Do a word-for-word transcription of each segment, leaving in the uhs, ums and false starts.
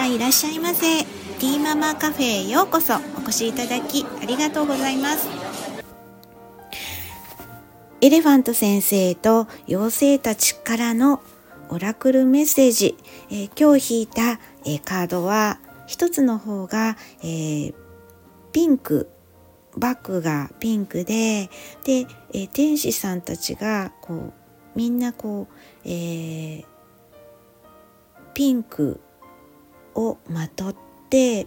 いらっしゃいませ。ティーママカフェへようこそお越しいただきありがとうございます。エレファント先生と妖精たちからのオラクルメッセージ、えー、今日引いた、えー、カードは一つの方が、えー、ピンク、バッグがピンクで、で、えー、天使さんたちがこうみんなこう、えー、ピンクをまとって、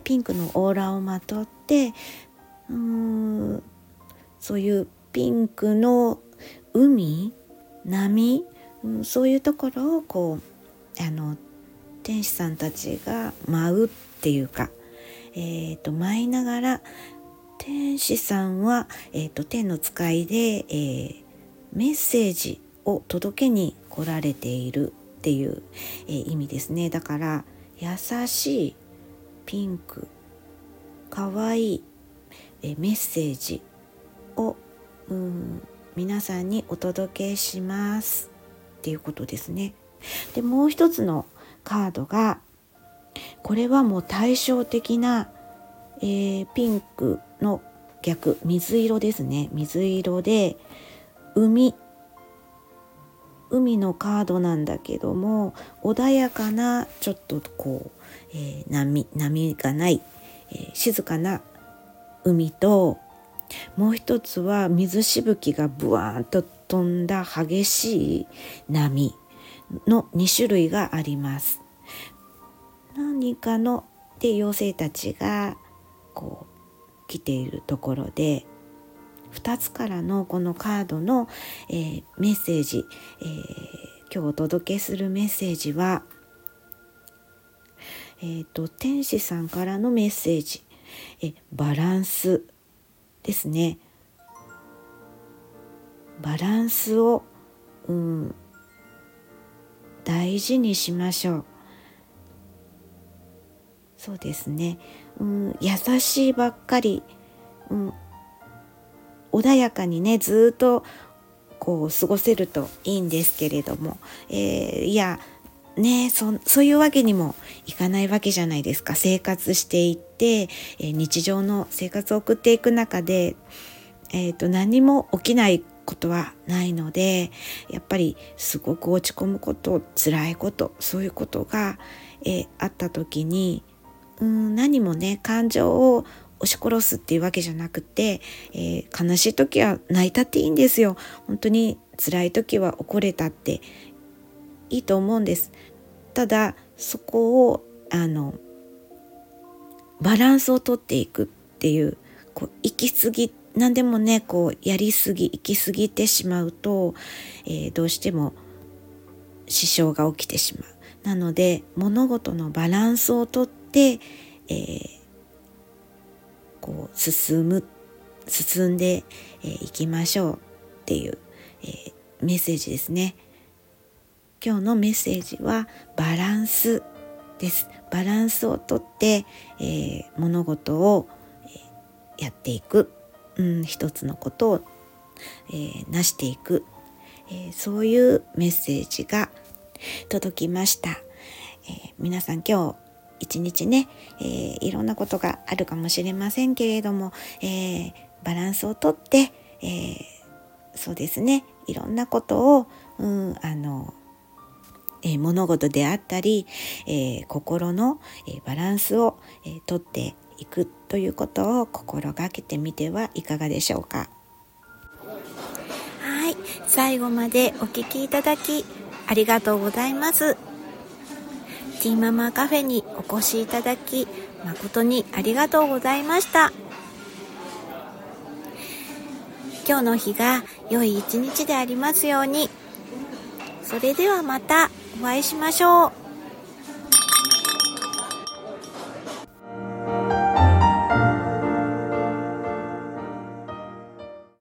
ピンクのオーラをまとって、うーん、そういうピンクの海、波、うん、そういうところをこうあの天使さんたちが舞うっていうか、えー、と舞いながら、天使さんは、えー、と天の使いで、えー、メッセージを届けに来られているっていう、えー、意味ですね。だから優しいピンク、かわいい、えー、メッセージを、うん、皆さんにお届けしますっていうことですね。で、もう一つのカードが、これはもう対照的な、えー、ピンクの逆、水色ですね。水色で海海のカードなんだけども、穏やかなちょっとこう、えー、波波がない、えー、静かな海と、もう一つは水しぶきがブワーンと飛んだ激しい波のに種類があります。何かので妖精たちがこう来ているところで、ふたつからのこのカードの、えー、メッセージ、えー、今日お届けするメッセージは、えーと、天使さんからのメッセージ、えバランスですね。バランスを、うん、大事にしましょう。そうですね、うん、優しいばっかり、うん、穏やかにねずっとこう過ごせるといいんですけれども、えー、いやね、そ, そういうわけにもいかないわけじゃないですか。生活していって、えー、日常の生活を送っていく中で、えーと、何も起きないことはないので、やっぱりすごく落ち込むこと、辛いこと、そういうことが、えー、あった時に、うーん何もね感情を押し殺すっていうわけじゃなくて、えー、悲しい時は泣いたっていいんですよ。本当に辛い時は怒れたっていいと思うんです。ただそこをあのバランスをとっていくっていう、こう行き過ぎ、何でもねこうやりすぎ行き過ぎてしまうと、えー、どうしても支障が起きてしまう。なので物事のバランスをとって、えー、こう進む進んでい、えー、きましょうっていう、えー、メッセージですね。今日のメッセージはバランスです。バランスをとって、えー、物事を、えー、やっていく、うん、一つのことを、えー、成していく、えー、そういうメッセージが届きました。えー、皆さん今日一日ね、えー、いろんなことがあるかもしれませんけれども、えー、バランスをとって、えー、そうですね、いろんなことを、うん、あのえー、物事であったり、えー、心の、えー、バランスを、えー、とっていくということを心がけてみてはいかがでしょうか。はい、最後までお聞きいただきありがとうございます。ティーママカフェにお越しいただき誠にありがとうございました。今日の日が良い一日でありますように。それではまたお会いしましょう。